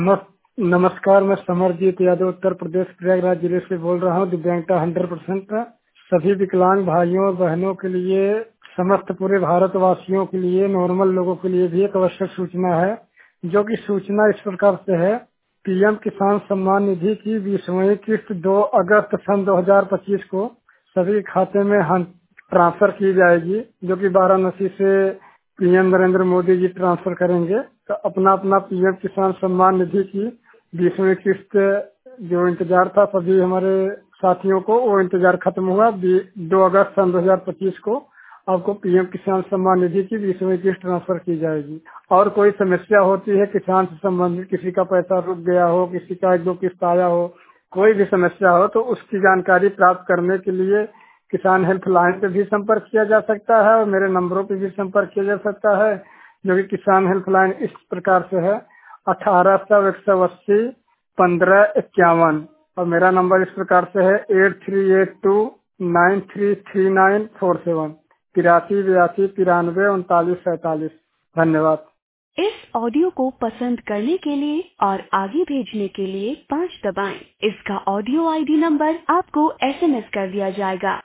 नमस्कार, मैं समरजीत यादव उत्तर प्रदेश प्रयागराज जिले से बोल रहा हूँ। दिव्यांगता 100% सभी विकलांग भाइयों और बहनों के लिए, समस्त पूरे भारतवासियों के लिए, नॉर्मल लोगों के लिए भी एक आवश्यक सूचना है, जो कि सूचना इस प्रकार से है। पीएम किसान सम्मान निधि की 20वीं किस्त 2 अगस्त सन 2025 को सभी खाते में ट्रांसफर की जाएगी, जो कि वाराणसी से पीएम नरेंद्र मोदी जी ट्रांसफर करेंगे। तो अपना अपना पीएम किसान सम्मान निधि की 20वीं किस्त जो इंतजार था सभी हमारे साथियों को, वो इंतजार खत्म हुआ। 2 अगस्त सन 2025 को आपको पीएम किसान सम्मान निधि की 20वीं किस्त ट्रांसफर की जाएगी। और कोई समस्या होती है किसान से संबंधित, किसी का पैसा रुक गया हो, किसी का 1-2 किस्त आया हो, कोई भी समस्या हो, तो उसकी जानकारी प्राप्त करने के लिए किसान हेल्पलाइन पे भी संपर्क किया जा सकता है और मेरे नंबरों पे भी संपर्क किया जा सकता है, जो कि किसान हेल्पलाइन इस प्रकार से है 1800-180-1551। और मेरा नंबर इस प्रकार से है 8382933947, 8382933947। धन्यवाद। इस ऑडियो को पसंद करने के लिए और आगे भेजने के लिए 5 दबाएं। इसका ऑडियो आईडी नंबर आपको एसएमएस कर दिया जाएगा।